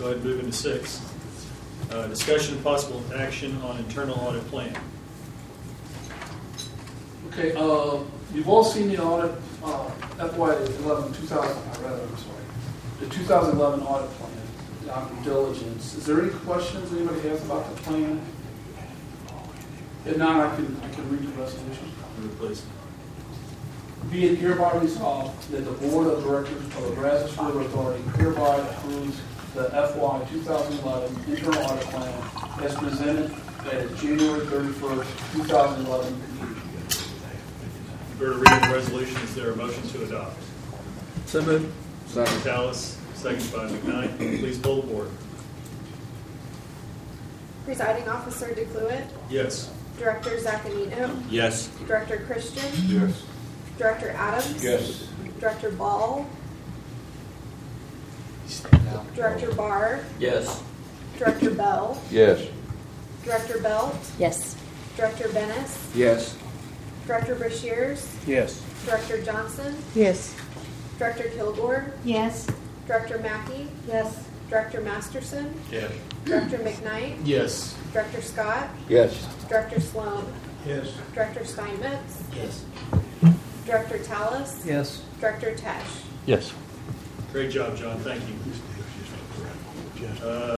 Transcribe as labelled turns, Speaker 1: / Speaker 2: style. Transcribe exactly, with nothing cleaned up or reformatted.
Speaker 1: ahead and move into six. Uh, discussion and possible action on internal audit plan.
Speaker 2: Okay, uh, you've all seen the audit, uh, F Y eleven, two thousand, I read it, I'm sorry, the two thousand eleven audit plan, Doctor Diligence. Is there any questions anybody has about the plan? If not, I can, I can read the resolution.
Speaker 1: Please.
Speaker 2: Be it hereby resolved that the Board of Directors of the Brazos River Authority hereby approves the F Y twenty eleven internal audit plan as presented at January thirty-first, two thousand eleven meeting.
Speaker 1: You've heard a reading the resolution. Is there a motion to adopt?
Speaker 3: So moved.
Speaker 1: Second. Tallis, second by McKnight. Please poll the board.
Speaker 4: Presiding Officer DeCluitt,
Speaker 1: Yes.
Speaker 4: Director Zaccanino,
Speaker 3: Yes.
Speaker 4: Director Christian,
Speaker 3: Yes.
Speaker 4: Director Adams,
Speaker 3: Yes.
Speaker 4: Director Ball, Director Barr,
Speaker 3: Yes.
Speaker 4: Director Bell,
Speaker 3: Yes.
Speaker 4: Director Belt,
Speaker 5: Yes.
Speaker 4: Director Bennis,
Speaker 3: Yes.
Speaker 4: Director Brashears,
Speaker 3: Yes.
Speaker 4: Director Johnson,
Speaker 5: Yes.
Speaker 4: Director Kilgore,
Speaker 5: Yes.
Speaker 4: Director Mackey,
Speaker 5: Yes.
Speaker 4: Director Masterson,
Speaker 1: Yes.
Speaker 4: Director McKnight,
Speaker 1: Yes.
Speaker 4: Director Scott,
Speaker 3: Yes.
Speaker 4: Director Sloan,
Speaker 3: Yes.
Speaker 4: Director Steinmetz,
Speaker 3: Yes.
Speaker 4: Director Tallis,
Speaker 3: Yes.
Speaker 4: Director Tesh.
Speaker 3: Yes.
Speaker 1: Great job, John. Thank you. Uh,